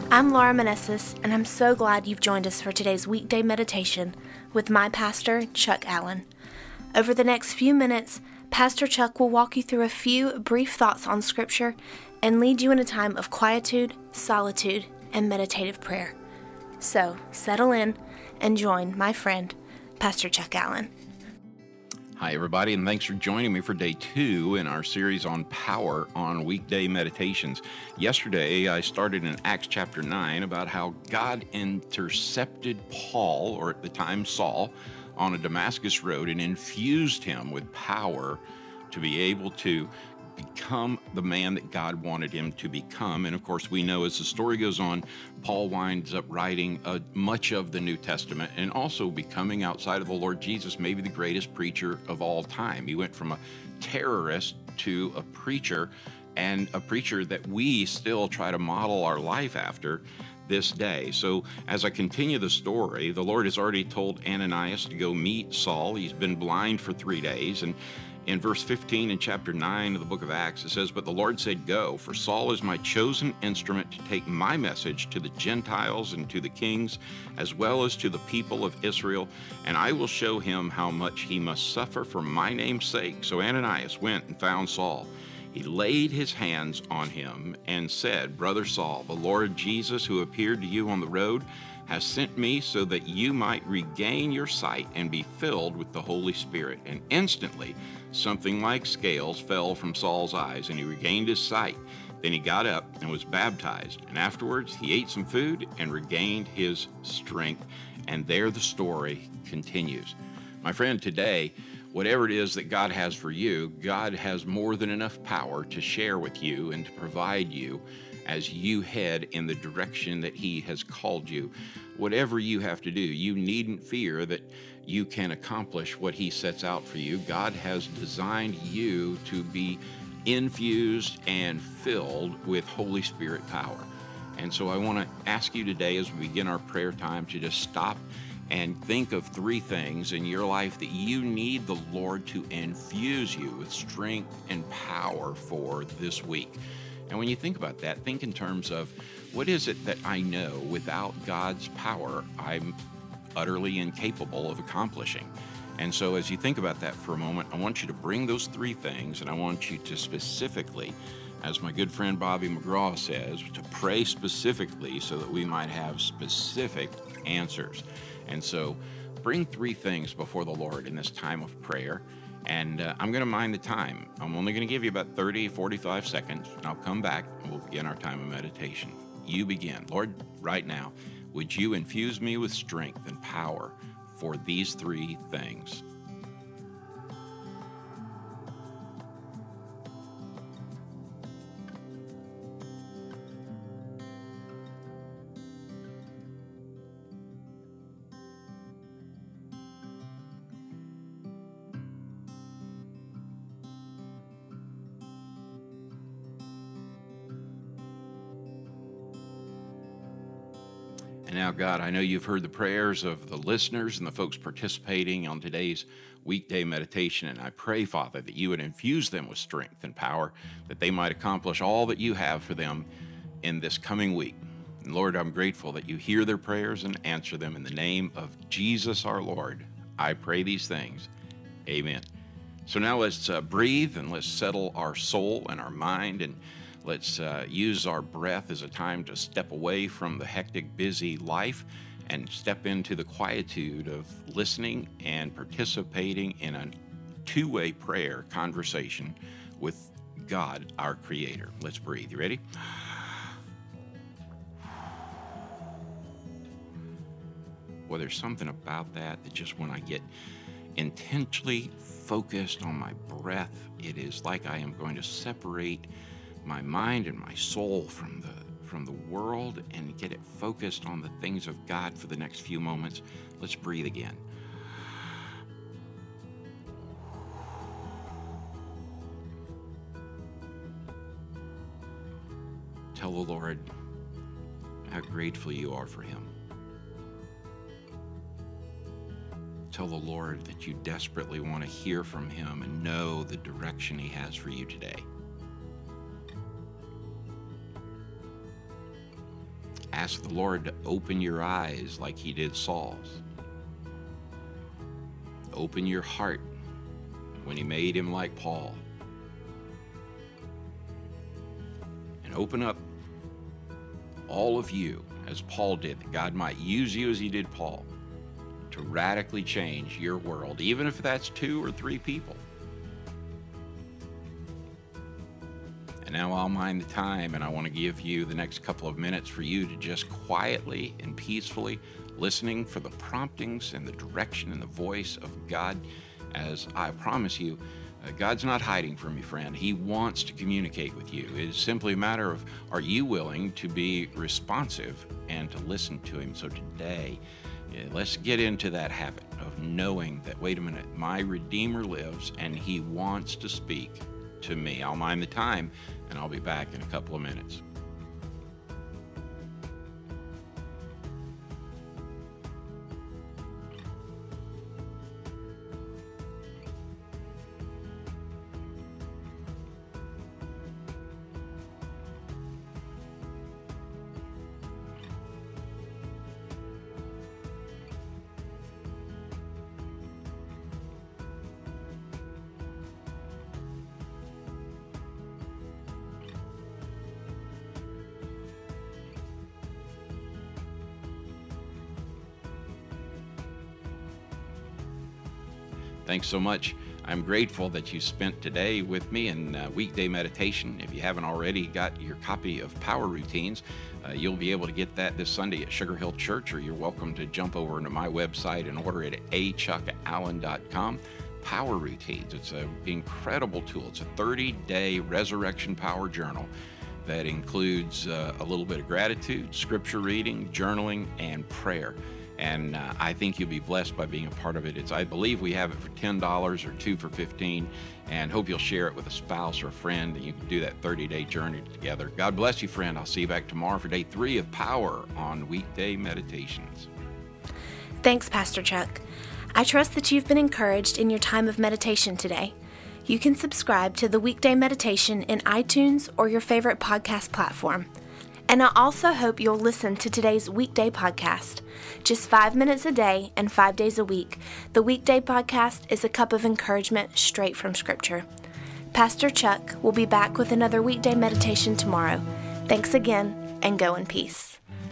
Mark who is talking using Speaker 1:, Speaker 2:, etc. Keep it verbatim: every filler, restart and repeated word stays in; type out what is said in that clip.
Speaker 1: I'm Laura Manessis, and I'm so glad you've joined us for today's weekday meditation with my pastor, Chuck Allen. Over the next few minutes, Pastor Chuck will walk you through a few brief thoughts on Scripture and lead you in a time of quietude, solitude, and meditative prayer. So, settle in and join my friend, Pastor Chuck Allen.
Speaker 2: Hi, everybody, and thanks for joining me for day two in our series on power on weekday meditations. Yesterday, I started in Acts chapter nine about how God intercepted Paul, or at the time Saul, on a Damascus road and infused him with power to be able to become the man that God wanted him to become. And of course, we know as the story goes on, Paul winds up writing uh, much of the New Testament and also becoming, outside of the Lord Jesus, maybe the greatest preacher of all time. He went from a terrorist to a preacher, and a preacher that we still try to model our life after this day. So as I continue the story, the Lord has already told Ananias to go meet Saul. He's been blind for three days. And in verse fifteen in chapter nine of the book of Acts, it says, "But the Lord said, Go, for Saul is my chosen instrument to take my message to the Gentiles and to the kings, as well as to the people of Israel, and I will show him how much he must suffer for my name's sake." So Ananias went and found Saul. He laid his hands on him and said, "Brother Saul, the Lord Jesus, who appeared to you on the road, has sent me so that you might regain your sight and be filled with the Holy Spirit." And instantly, something like scales fell from Saul's eyes, and he regained his sight. Then he got up and was baptized, and afterwards he ate some food and regained his strength. And there the story continues. My friend, today, whatever it is that God has for you, God has more than enough power to share with you and to provide you as you head in the direction that he has called you. Whatever you have to do, you needn't fear that you can accomplish what he sets out for you. God has designed you to be infused and filled with Holy Spirit power. And so I want to ask you today, as we begin our prayer time, to just stop and think of three things in your life that you need the Lord to infuse you with strength and power for this week. And when you think about that, think in terms of, what is it that I know without God's power I'm utterly incapable of accomplishing? And so as you think about that for a moment, I want you to bring those three things, and I want you to specifically, as my good friend Bobby McGraw says, to pray specifically so that we might have specific answers. And so bring three things before the Lord in this time of prayer. And uh, I'm going to mind the time. I'm only going to give you about thirty, forty-five seconds, and I'll come back and we'll begin our time of meditation. You begin. Lord, right now, would you infuse me with strength and power for these three things? And now, God, I know you've heard the prayers of the listeners and the folks participating on today's weekday meditation, and I pray, Father, that you would infuse them with strength and power, that they might accomplish all that you have for them in this coming week. And Lord, I'm grateful that you hear their prayers and answer them. In the name of Jesus our Lord, I pray these things. Amen. So now let's uh, breathe and let's settle our soul and our mind, and let's uh, use our breath as a time to step away from the hectic, busy life and step into the quietude of listening and participating in a two-way prayer conversation with God, our Creator. Let's breathe. You ready? Well, there's something about that that just when I get intentionally focused on my breath, it is like I am going to separate my mind and my soul from the from the world and get it focused on the things of God for the next few moments. Let's breathe again. Tell the Lord how grateful you are for him. Tell the Lord that you desperately want to hear from him and know the direction he has for you today. Ask the Lord to open your eyes like he did Saul's. Open your heart when he made him like Paul. And open up all of you as Paul did, that God might use you as he did Paul to radically change your world, even if that's two or three people. And now I'll mind the time, and I want to give you the next couple of minutes for you to just quietly and peacefully listening for the promptings and the direction and the voice of God. As I promise you, uh, God's not hiding from you, friend. He wants to communicate with you. It is simply a matter of, are you willing to be responsive and to listen to him? So today, yeah, let's get into that habit of knowing that, wait a minute, my Redeemer lives and he wants to speak to me. I'll mind the time, and I'll be back in a couple of minutes. Thanks so much. I'm grateful that you spent today with me in uh, weekday meditation. If you haven't already got your copy of Power Routines, uh, you'll be able to get that this Sunday at Sugar Hill Church, or you're welcome to jump over into my website and order it at a chuck allen dot com. Power Routines. It's an incredible tool. It's a thirty-day resurrection power journal that includes uh, a little bit of gratitude, scripture reading, journaling, and prayer. And uh, I think you'll be blessed by being a part of it. It's, I believe we have it for ten dollars or two for fifteen dollars, and hope you'll share it with a spouse or a friend, and you can do that thirty-day journey together. God bless you, friend. I'll see you back tomorrow for day three of Power on Weekday Meditations.
Speaker 1: Thanks, Pastor Chuck. I trust that you've been encouraged in your time of meditation today. You can subscribe to the Weekday Meditation in iTunes or your favorite podcast platform. And I also hope you'll listen to today's weekday podcast. Just five minutes a day and five days a week, the weekday podcast is a cup of encouragement straight from Scripture. Pastor Chuck will be back with another weekday meditation tomorrow. Thanks again, and go in peace.